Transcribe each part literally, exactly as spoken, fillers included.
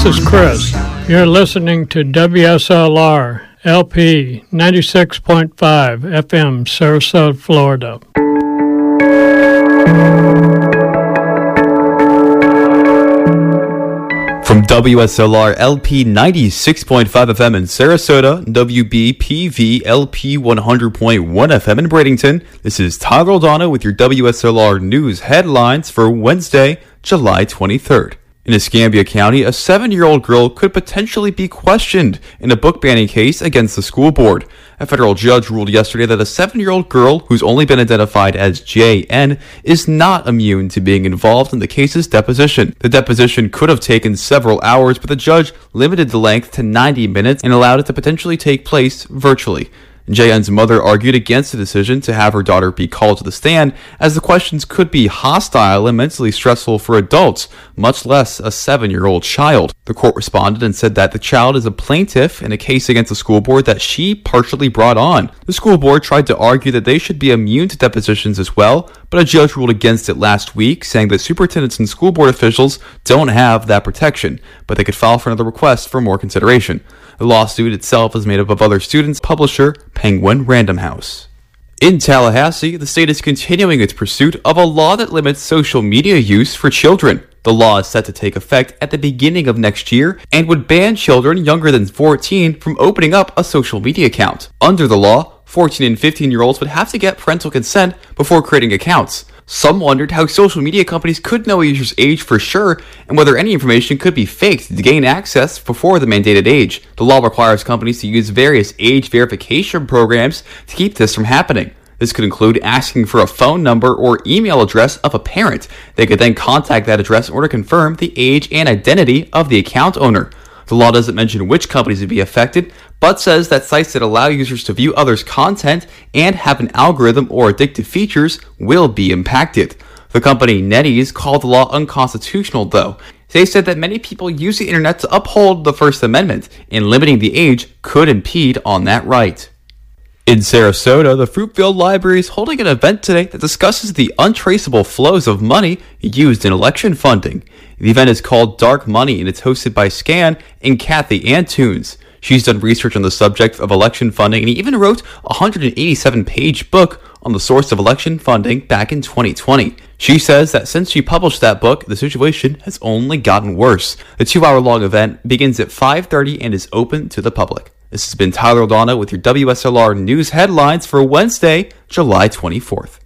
is Chris. You're listening to W S L R L P ninety-six point five F M, Sarasota, Florida. From W S L R L P ninety-six point five F M in Sarasota, W B P V L P one hundred point one F M in Bradenton, this is Tyler O'Donnell with your W S L R News headlines for Wednesday, July twenty-third. In Escambia County, a seven-year-old girl could potentially be questioned in a book banning case against the school board. A federal judge ruled yesterday that a seven-year-old girl, who's only been identified as J N, is not immune to being involved in the case's deposition. The deposition could have taken several hours, but the judge limited the length to ninety minutes and allowed it to potentially take place virtually. J N's mother argued against the decision to have her daughter be called to the stand, as the questions could be hostile and mentally stressful for adults, much less a seven-year-old child. The court responded and said that the child is a plaintiff in a case against the school board that she partially brought on. The school board tried to argue that they should be immune to depositions as well, but a judge ruled against it last week, saying that superintendents and school board officials don't have that protection, but they could file for another request for more consideration. The lawsuit itself is made up of other students, publisher Penguin Random House. In Tallahassee, the state is continuing its pursuit of a law that limits social media use for children. The law is set to take effect at the beginning of next year and would ban children younger than fourteen from opening up a social media account. Under the law, fourteen and fifteen-year-olds would have to get parental consent before creating accounts. Some wondered how social media companies could know a user's age for sure and whether any information could be faked to gain access before the mandated age. The law requires companies to use various age verification programs to keep this from happening. This could include asking for a phone number or email address of a parent. They could then contact that address in order to confirm the age and identity of the account owner. The law doesn't mention which companies would be affected, but says that sites that allow users to view others' content and have an algorithm or addictive features will be impacted. The company NetEase called the law unconstitutional, though. They said that many people use the internet to uphold the First Amendment, and limiting the age could impede on that right. In Sarasota, the Fruitville Library is holding an event today that discusses the untraceable flows of money used in election funding. The event is called Dark Money, and it's hosted by Scan and Kathy Antunes. She's done research on the subject of election funding and even wrote a one hundred eighty-seven page book on the source of election funding back in twenty twenty. She says that since she published that book, the situation has only gotten worse. The two-hour-long event begins at five thirty and is open to the public. This has been Tyler O'Donnell with your W S L R News headlines for Wednesday, July twenty-fourth.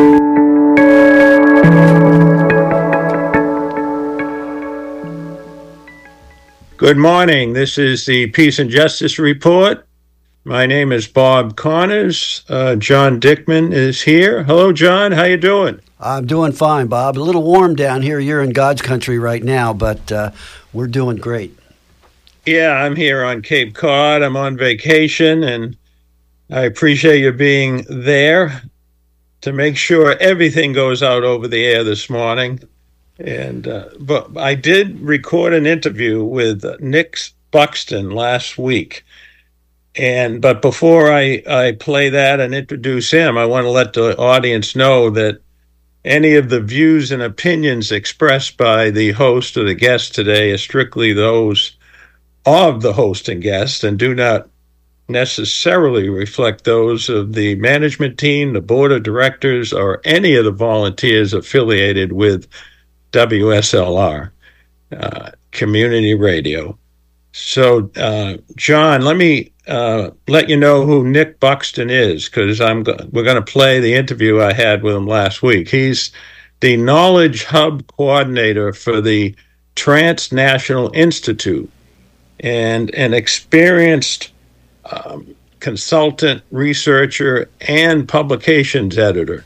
Good morning. This is the Peace and Justice Report. My name is Bob Connors. Uh, John Dickman is here. Hello, John. How you doing? I'm doing fine, Bob. A little warm down here. You're in God's country right now, but uh, we're doing great. Yeah, I'm here on Cape Cod. I'm on vacation, and I appreciate you being there to make sure everything goes out over the air this morning. And uh, but I did record an interview with Nick Buxton last week. And but before I, I play that and introduce him, I want to let the audience know that any of the views and opinions expressed by the host or the guest today are strictly those of the host and guest and do not necessarily reflect those of the management team, the board of directors, or any of the volunteers affiliated with W S L R uh, Community Radio. So, uh, John, let me uh, let you know who Nick Buxton is, because I'm go- we're going to play the interview I had with him last week. He's the Knowledge Hub Coordinator for the Transnational Institute and an experienced um, consultant, researcher, and publications editor.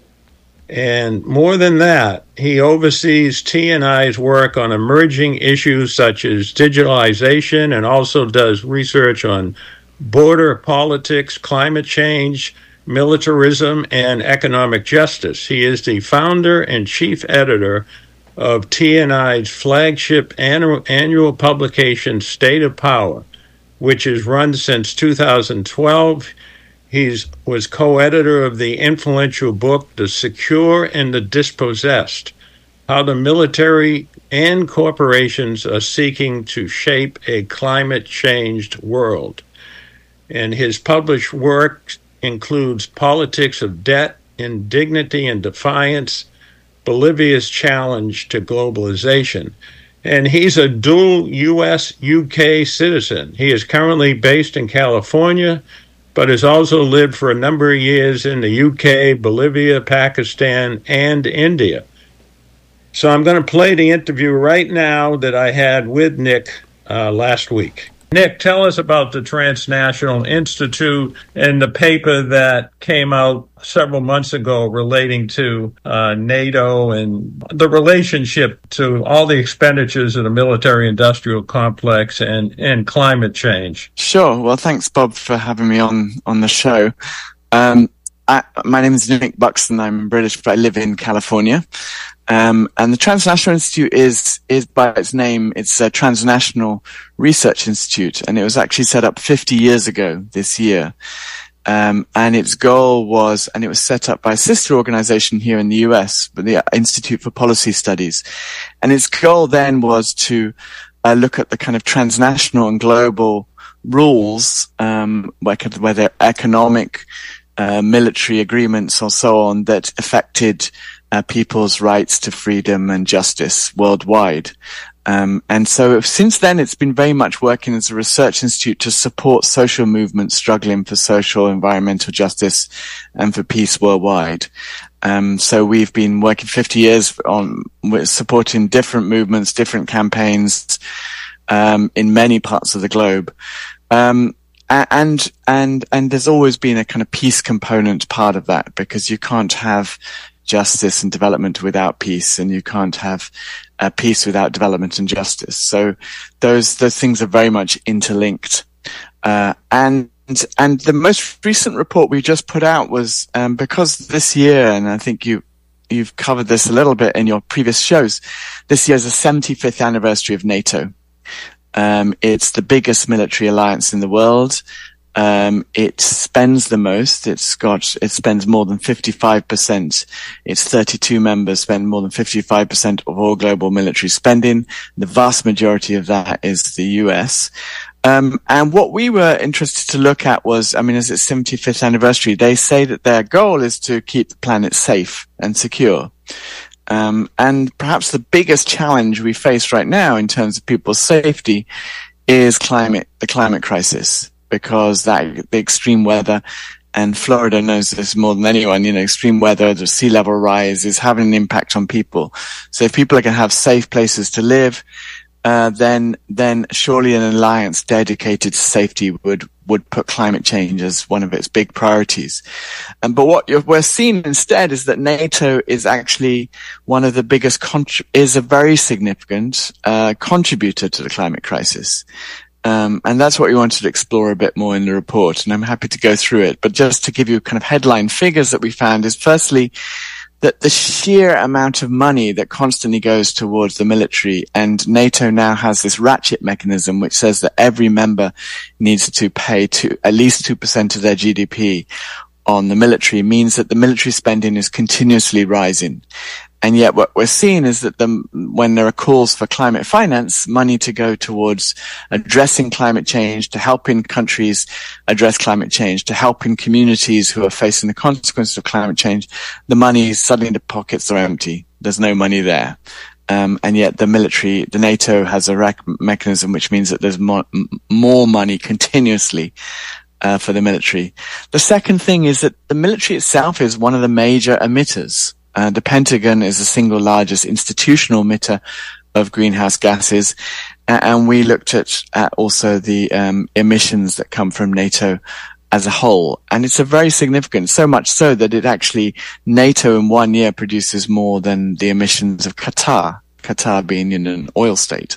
And more than that, he oversees T N I's work on emerging issues such as digitalization and also does research on border politics, climate change, militarism, and economic justice. He is the founder and chief editor of T N I's flagship annual, annual publication, State of Power, which is run since two thousand twelve. He was co-editor of the influential book, The Secure and the Dispossessed, how the military and corporations are seeking to shape a climate-changed world. And his published work includes Politics of Debt, Indignity and Defiance, Bolivia's Challenge to Globalization. And he's a dual U S U K citizen. He is currently based in California, but has also lived for a number of years in the U K, Bolivia, Pakistan, and India. So I'm going to play the interview right now that I had with Nick uh, last week. Nick, tell us about the Transnational Institute and the paper that came out several months ago relating to uh, NATO and the relationship to all the expenditures of the military-industrial complex and, and climate change. Sure. Well, thanks, Bob, for having me on, on the show. Um, I, my name is Nick Buxton. I'm British, but I live in California. Um, and the Transnational Institute is, is by its name, it's a transnational research institute, and it was actually set up fifty years ago this year. Um, and its goal was, and it was set up by a sister organization here in the U S, the Institute for Policy Studies. And its goal then was to uh, look at the kind of transnational and global rules, um, whether economic, uh, military agreements or so on that affected Uh, people's rights to freedom and justice worldwide. Um, and so since then, it's been very much working as a research institute to support social movements struggling for social, environmental justice and for peace worldwide. Um, so we've been working fifty years on with supporting different movements, different campaigns, um, in many parts of the globe. Um, And, and, and there's always been a kind of peace component part of that, because you can't have justice and development without peace, and you can't have uh, peace without development and justice. So those, those things are very much interlinked. Uh, and, and the most recent report we just put out was, um, because this year, and I think you, you've covered this a little bit in your previous shows, this year is the seventy-fifth anniversary of NATO. Um, it's the biggest military alliance in the world. Um, it spends the most. It's got, it spends more than fifty-five percent. Its thirty-two members spend more than fifty-five percent of all global military spending. The vast majority of that is the U S. Um, and what we were interested to look at was, I mean, as its seventy-fifth anniversary, they say that their goal is to keep the planet safe and secure. Um, and perhaps the biggest challenge we face right now in terms of people's safety is climate, the climate crisis, because that, the extreme weather, and Florida knows this more than anyone, you know, extreme weather, the sea level rise is having an impact on people. So if people are going to have safe places to live, uh, then, then surely an alliance dedicated to safety would, would put climate change as one of its big priorities. Um, but what you're, we're seeing instead is that NATO is actually one of the biggest, contri- is a very significant, uh, contributor to the climate crisis. Um, and that's what we wanted to explore a bit more in the report, and I'm happy to go through it. But just to give you kind of headline figures that we found is firstly, that the sheer amount of money that constantly goes towards the military, and NATO now has this ratchet mechanism which says that every member needs to pay to at least two percent of their G D P on the military, means that the military spending is continuously rising. And yet what we're seeing is that the, when there are calls for climate finance, money to go towards addressing climate change, to helping countries address climate change, to helping communities who are facing the consequences of climate change, the money, suddenly the pockets are empty. There's no money there. Um, and yet the military, the NATO has a rec- mechanism which means that there's more, more money continuously uh, for the military. The second thing is that the military itself is one of the major emitters. Uh, the Pentagon is the single largest institutional emitter of greenhouse gases, uh, and we looked at, at also the um, emissions that come from NATO as a whole, and it's a very significant, so much so that it actually, NATO in one year produces more than the emissions of Qatar, Qatar being in an oil state.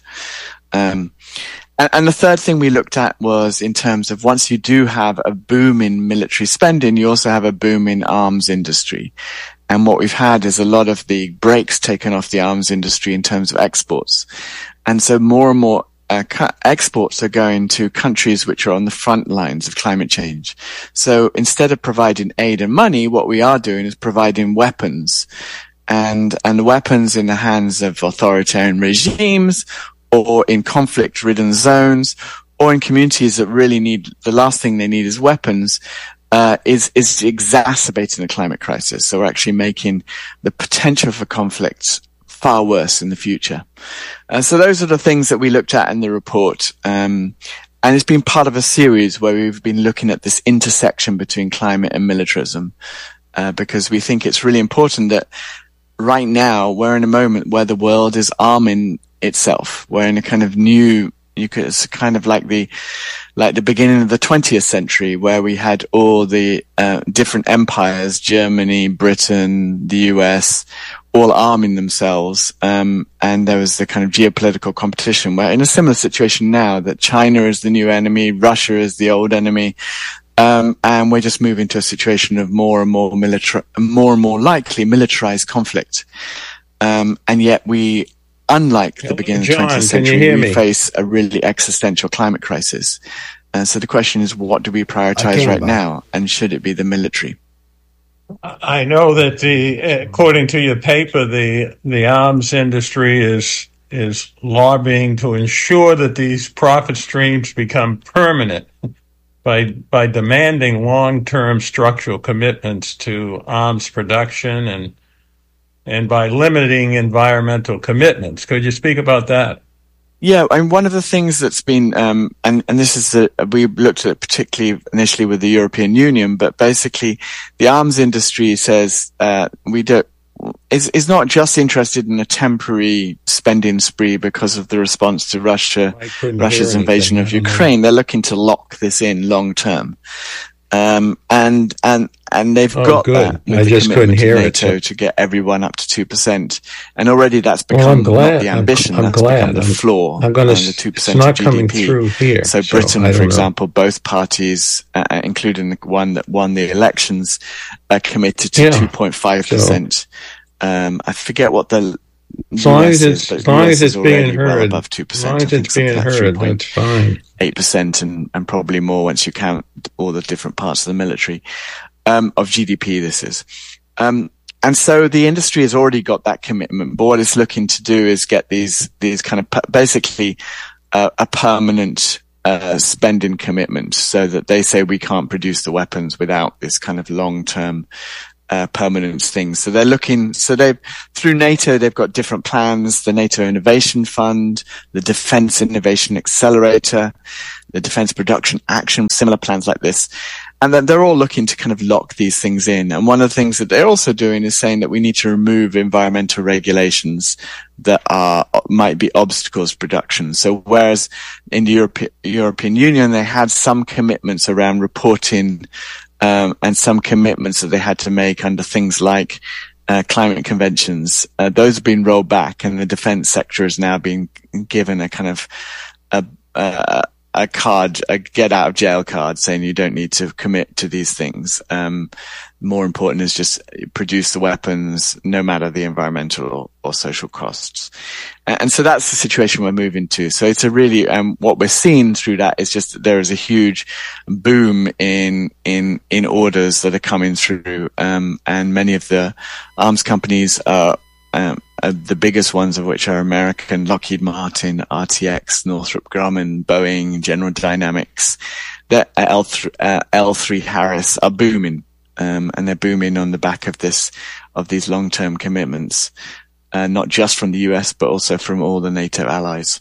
Um, and, and the third thing we looked at was in terms of once you do have a boom in military spending, you also have a boom in arms industry. And what we've had is a lot of the brakes taken off the arms industry in terms of exports. And so more and more uh, cu- exports are going to countries which are on the front lines of climate change. So instead of providing aid and money, what we are doing is providing weapons and and weapons in the hands of authoritarian regimes, or in conflict-ridden zones, or in communities that really need, the last thing they need is weapons, uh, is, is exacerbating the climate crisis. So we're actually making the potential for conflict far worse in the future. Uh, so those are the things that we looked at in the report. Um, and it's been part of a series where we've been looking at this intersection between climate and militarism, uh, because we think it's really important that right now we're in a moment where the world is arming itself. We're in a kind of new, you could, it's kind of like the, like the beginning of the twentieth century, where we had all the uh, different empires, Germany, Britain, the U S, all arming themselves. Um, and there was the kind of geopolitical competition. We're in a similar situation now, that China is the new enemy, Russia is the old enemy. Um, and we're just moving to a situation of more and more militar, more and more likely militarized conflict. Um, and yet we, unlike the beginning John, of the twentieth century, we face a really existential climate crisis. And so the question is, what do we prioritize right now? And should it be the military? I know that the, according to your paper, the, the arms industry is, is lobbying to ensure that these profit streams become permanent by, by demanding long-term structural commitments to arms production and and by limiting environmental commitments. Could you speak about that? Yeah, and one of the things that's been, um, and, and this is, a, we looked at it particularly initially with the European Union, but basically the arms industry says, uh, we don't, is, is not just interested in a temporary spending spree because of the response to Russia, Russia's invasion of Ukraine. They're looking to lock this in long term. Um, and, and, and they've oh, got good. that with I the just couldn't hear NATO it. to get everyone up to two percent. And already that's become well, I'm glad. not the ambition, I'm, I'm that's glad. become the I'm, floor. I'm gonna, the two percent it's not of G D P. Coming through here. So Britain, so for know. example, both parties, uh, including the one that won the elections, are committed to yeah. two point five percent. So, um, I forget what the As long U S as it's, is, but as long U S as it's is being already heard, well above two percent. as long as it's being heard, that's fine. eight percent and, and probably more once you count all the different parts of the military, um, of G D P this is. Um, and so the industry has already got that commitment, but what it's looking to do is get these, these kind of, basically, uh, a permanent, uh, spending commitment, so that they say we can't produce the weapons without this kind of long-term, Uh, permanent things. So they're looking, so they've, through NATO, they've got different plans, the NATO Innovation Fund, the Defense Innovation Accelerator, the Defense Production Action, similar plans like this. And then they're all looking to kind of lock these things in. And one of the things that they're also doing is saying that we need to remove environmental regulations that are, might be obstacles to production. So whereas in the Europe, European Union, they had some commitments around reporting Um, and some commitments that they had to make under things like uh, climate conventions. Uh, those have been rolled back, and the defense sector is now being given a kind of a, a, a card, a get out of jail card, saying you don't need to commit to these things. Um, more important is just produce the weapons, no matter the environmental or, or social costs. And, and so that's the situation we're moving to. So it's a really, um, what we're seeing through that is just that there is a huge boom in, in, in orders that are coming through. Um, and many of the arms companies are, um, uh, the biggest ones of which are American, Lockheed Martin, R T X, Northrop Grumman, Boeing, General Dynamics, the L three, uh, L three Harris are booming. Um, and they're booming on the back of this, of these long-term commitments, uh, not just from the U S, but also from all the NATO allies.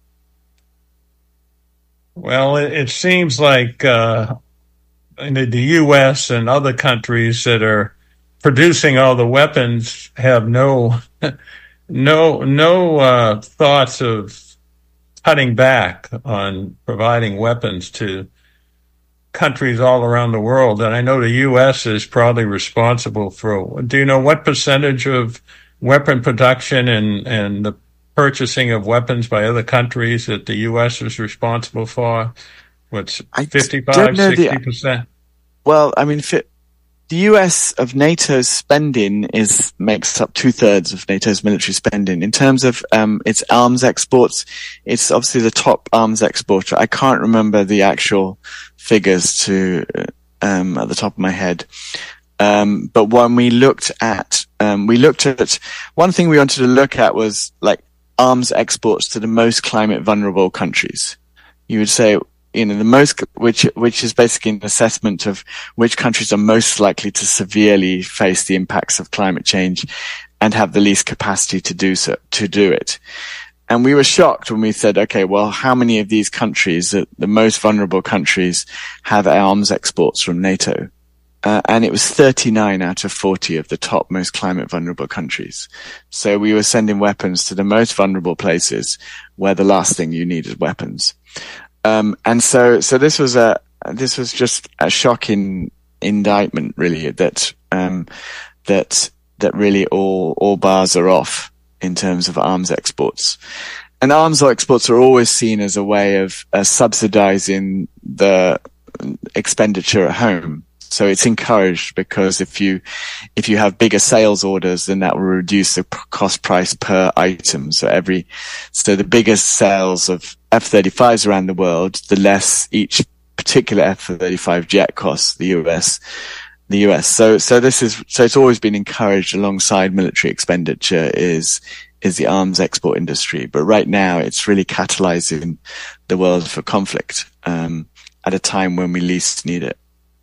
Well, it, it seems like, uh, the, the U S and other countries that are producing all the weapons have no, no, no, uh, thoughts of cutting back on providing weapons to countries all around the world. And I know the U S is probably responsible for, do you know what percentage of weapon production and, and the purchasing of weapons by other countries that the U S is responsible for? What's fifty-five, sixty percent? Well, I mean, fi- the U S of NATO's spending is, makes up two thirds of NATO's military spending. In terms of, um, its arms exports, it's obviously the top arms exporter. I can't remember the actual figures to, um, at the top of my head. Um, but when we looked at, um, we looked at, one thing we wanted to look at was like arms exports to the most climate vulnerable countries. You would say, you know, the most, which, which is basically an assessment of which countries are most likely to severely face the impacts of climate change and have the least capacity to do so, to do it. And we were shocked when we said, okay, well, how many of these countries, the, the most vulnerable countries, have arms exports from NATO? Uh, and it was thirty-nine out of forty of the top most climate vulnerable countries. So we were sending weapons to the most vulnerable places where the last thing you need is weapons. Um, and so, so this was a, this was just a shocking indictment, really, that, um, that, that really all, all bars are off in terms of arms exports. And arms exports are always seen as a way of uh, subsidizing the expenditure at home. So it's encouraged because if you, if you have bigger sales orders, then that will reduce the cost price per item. So every, so the biggest sales of F thirty-fives around the world, the less each particular F thirty-five jet costs the U S, the U S. So, so this is, so it's always been encouraged alongside military expenditure is, is the arms export industry. But right now it's really catalyzing the world for conflict, um, at a time when we least need it.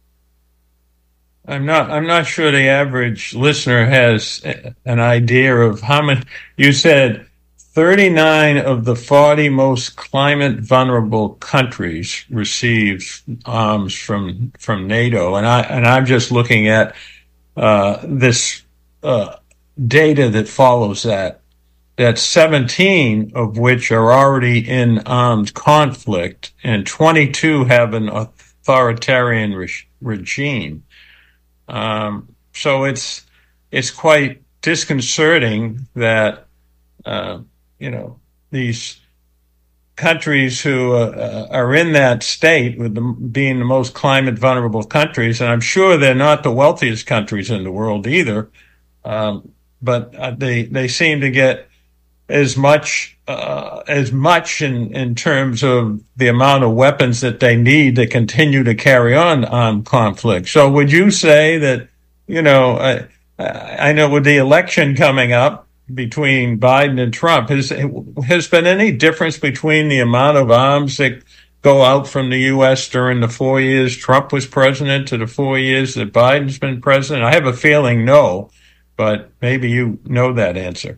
I'm not, I'm not sure the average listener has an idea of how many, you said thirty-nine of the forty most climate vulnerable countries receive arms from, from NATO. And I, and I'm just looking at, uh, this, uh, data that follows that, that seventeen of which are already in armed conflict and twenty-two have an authoritarian re- regime. Um, so it's, it's quite disconcerting that, uh, you know, these countries who uh, are in that state with them being the most climate vulnerable countries, and I'm sure they're not the wealthiest countries in the world either. Um, but uh, they, they seem to get as much, uh, as much in, in terms of the amount of weapons that they need to continue to carry on armed conflict. So would you say that, you know, I, I know with the election coming up between Biden and Trump, has, has been any difference between the amount of arms that go out from the U S during the four years Trump was president to the four years that Biden's been president? I have a feeling no, but maybe you know that answer.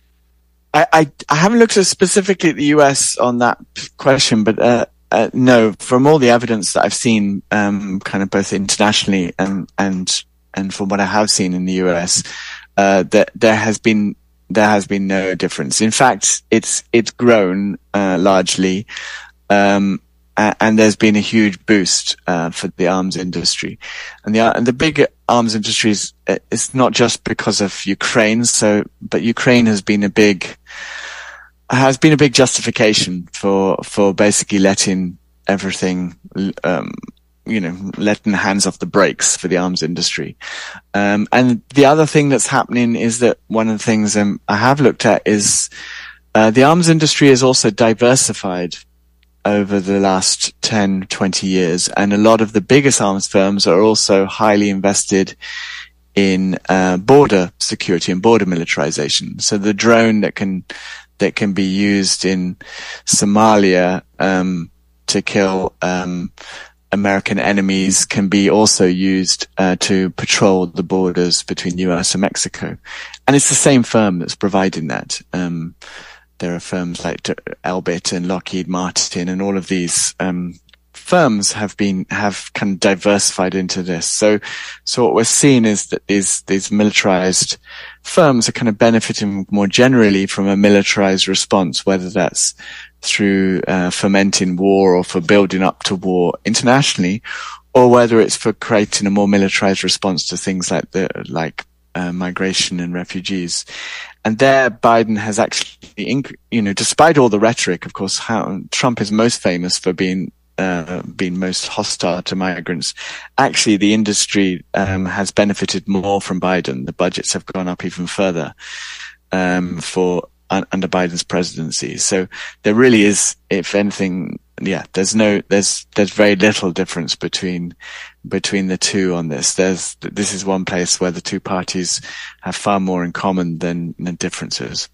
I, I, I haven't looked at specifically at the U S on that question, but uh, uh, no, from all the evidence that I've seen, um, kind of both internationally and and and from what I have seen in the U S, uh, that there has been there has been no difference. In fact, it's it's grown uh, largely, um, and there's been a huge boost uh, for the arms industry, and the and the big arms industries. It's not just because of Ukraine, so but Ukraine has been a big has been a big justification for for basically letting everything, um, you know, letting hands off the brakes for the arms industry. Um, and the other thing that's happening is that one of the things um, I have looked at is uh, the arms industry is also diversified over the last ten, twenty years. And a lot of the biggest arms firms are also highly invested in uh, border security and border militarization. So the drone that can that can be used in Somalia um, to kill um, American enemies can be also used uh, to patrol the borders between U S and Mexico. And it's the same firm that's providing that. Um, there are firms like Elbit and Lockheed Martin, and all of these um, firms have been have kind of diversified into this. So, so what we're seeing is that these these militarized firms are kind of benefiting more generally from a militarized response, whether that's through uh, fomenting war or for building up to war internationally, or whether it's for creating a more militarized response to things like the like uh, migration and refugees. And there, Biden has actually, you know, despite all the rhetoric, of course, how Trump is most famous for being uh, being most hostile to migrants. Actually, the industry um, has benefited more from Biden. The budgets have gone up even further um, for uh, under Biden's presidency. So there really is, if anything, yeah, there's no, there's, there's very little difference between, between the two on this. There's, this is one place where the two parties have far more in common than, than differences.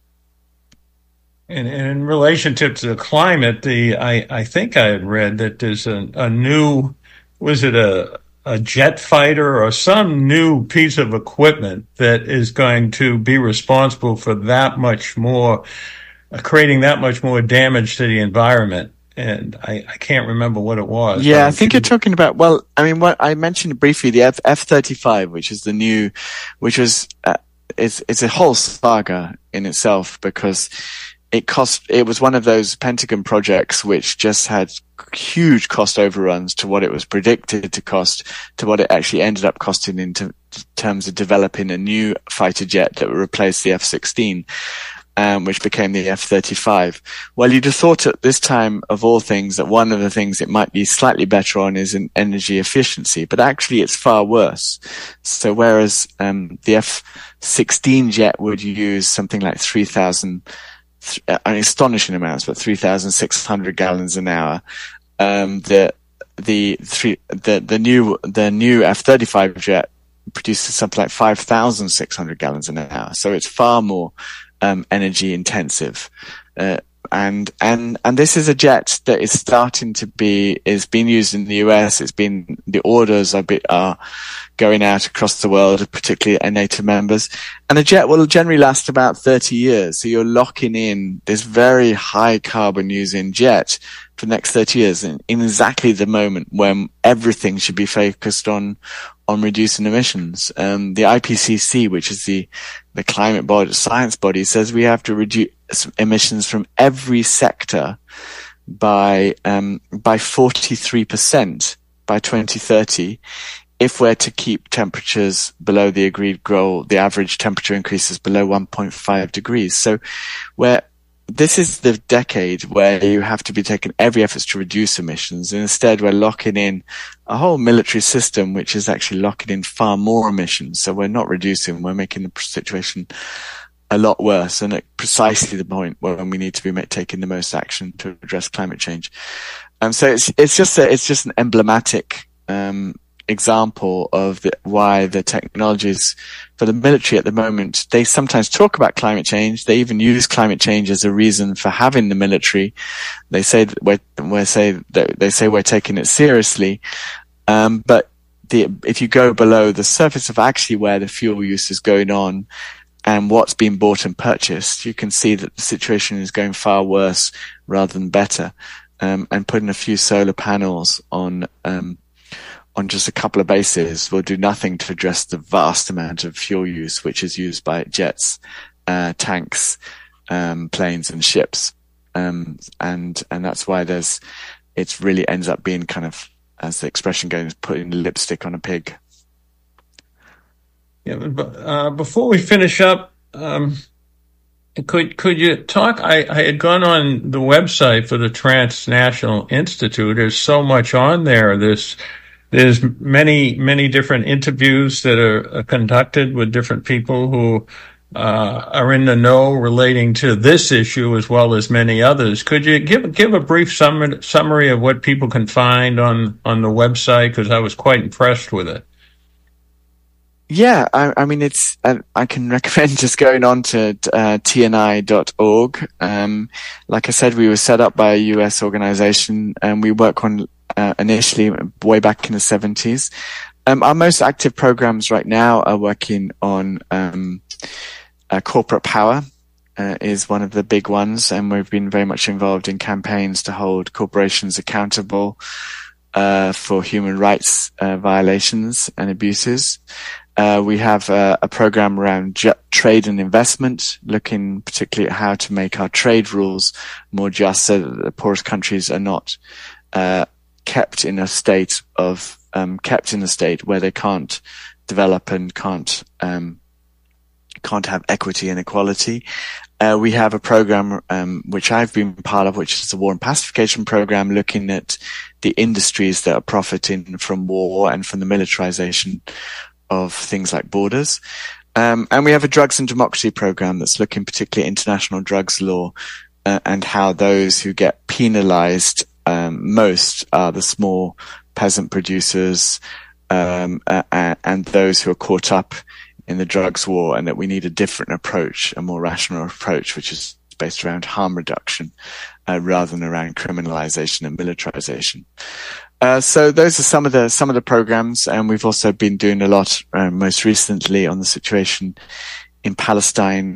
And, and in relationship to the climate, the, I, I think I had read that there's a, a new, was it a, a jet fighter or some new piece of equipment that is going to be responsible for that much more, uh, creating that much more damage to the environment. And I, I can't remember what it was. Yeah, I think you're talking about, well, I mean, what I mentioned briefly, the F, F thirty-five, which is the new, which was, uh, it's, it's a whole saga in itself because it cost, it was one of those Pentagon projects which just had huge cost overruns to what it was predicted to cost, to what it actually ended up costing in t- terms of developing a new fighter jet that would replace the F sixteen, um, which became the F thirty-five. Well, you'd have thought at this time of all things that one of the things it might be slightly better on is in energy efficiency, but actually it's far worse. So whereas, um, the F sixteen jet would use something like three thousand Uh, astonishing amounts, but three thousand six hundred gallons an hour. Um, the, the three, the, the new, the new F thirty-five jet produces something like five thousand six hundred gallons an hour. So it's far more, um, energy intensive. Uh, and, and, and this is a jet that is starting to be, is being used in the U S. It's been, the orders are, be, are going out across the world, particularly at NATO members. And the jet will generally last about thirty years. So you're locking in this very high carbon using jet for the next thirty years in, in exactly the moment when everything should be focused on, on reducing emissions. Um, the I P C C, which is the, the climate body, science body, says we have to reduce emissions from every sector by, um, by forty-three percent by twenty thirty. If we're to keep temperatures below the agreed goal, the average temperature increases below one point five degrees. So where this is the decade where you have to be taking every effort to reduce emissions. And instead, we're locking in a whole military system, which is actually locking in far more emissions. So we're not reducing, we're making the situation a lot worse. And at precisely the point where we need to be taking the most action to address climate change. Um, so it's, it's just a, it's just an emblematic, um, example of the, why the technologies for the military at the moment, they sometimes talk about climate change. They even use climate change as a reason for having the military. They say that we're, we're say that they say we're taking it seriously. Um, but the, if you go below the surface of actually where the fuel use is going on and what's being bought and purchased, you can see that the situation is going far worse rather than better. Um, and putting a few solar panels on, um, on just a couple of bases will do nothing to address the vast amount of fuel use, which is used by jets, uh, tanks, um, planes and ships. Um, and, and that's why there's, it really ends up being kind of, as the expression goes, putting lipstick on a pig. Yeah, but, uh, before we finish up, um, could, could you talk, I, I had gone on the website for the Transnational Institute. There's so much on there. There's, There's many, many different interviews that are, are conducted with different people who uh, are in the know relating to this issue as well as many others. Could you give give a brief summary, summary of what people can find on, on the website? Because I was quite impressed with it. Yeah, I, I mean, it's, I, I can recommend just going on to uh, T N I dot org. Um, like I said, we were set up by a U S organization and we work on Uh, initially way back in the seventies. Um, our most active programs right now are working on, um, uh, corporate power, uh, is one of the big ones. And we've been very much involved in campaigns to hold corporations accountable, uh, for human rights, uh, violations and abuses. Uh, we have a, a program around ju- trade and investment, looking particularly at how to make our trade rules more just so that the poorest countries are not, uh, kept in a state of, um, kept in a state where they can't develop and can't, um, can't have equity and equality. Uh, we have a program, um, which I've been part of, which is the War and Pacification Program, looking at the industries that are profiting from war and from the militarization of things like borders. Um, and we have a Drugs and Democracy Program that's looking particularly at international drugs law, uh, and how those who get penalized um, most are the small peasant producers um, uh, and those who are caught up in the drugs war, and that we need a different approach, a more rational approach, which is based around harm reduction uh, rather than around criminalization and militarization. Uh, so those are some of the some of the programs, and we've also been doing a lot uh, most recently on the situation in Palestine